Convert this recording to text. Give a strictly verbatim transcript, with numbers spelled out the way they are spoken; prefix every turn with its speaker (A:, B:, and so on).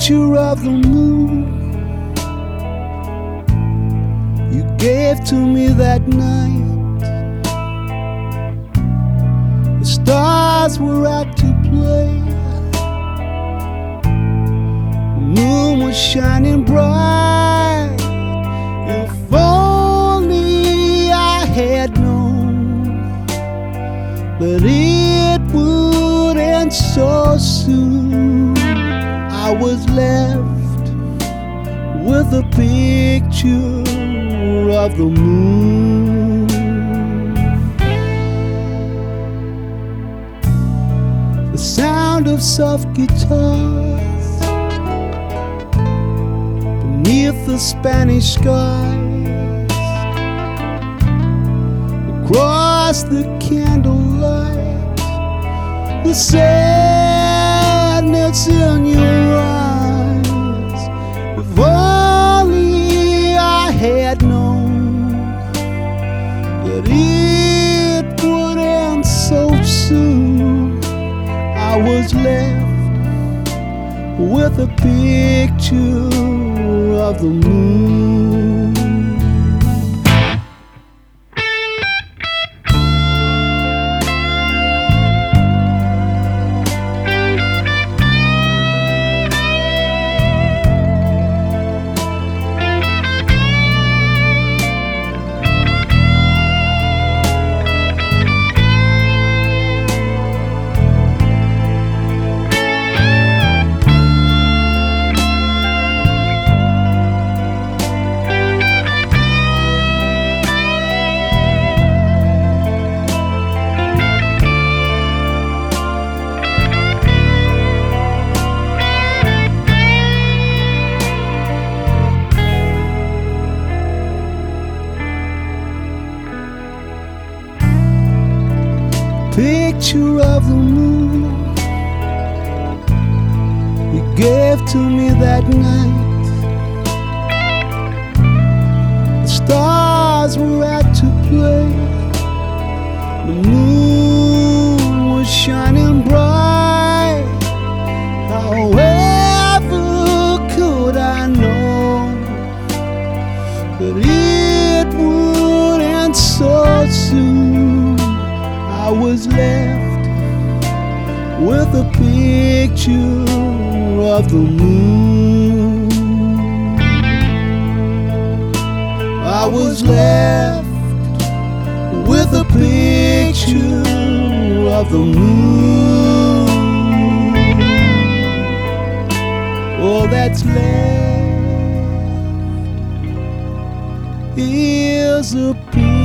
A: picture of the moon you gave to me that night. The stars were out to play. The moon was shining bright. If only I had known that it would end so soon. I was left with a picture of the moon. The sound of soft guitars beneath the Spanish skies, across the candlelight, the sadness in your eyes. If only I had known that it would end so soon. I was left with a picture of the moon. Picture of the moon you gave to me that night. The stars were out to play. The moon was shining bright. However could I know that it would end so soon? I was left with a picture of the moon. I was left with a picture of the moon. All that's left is a picture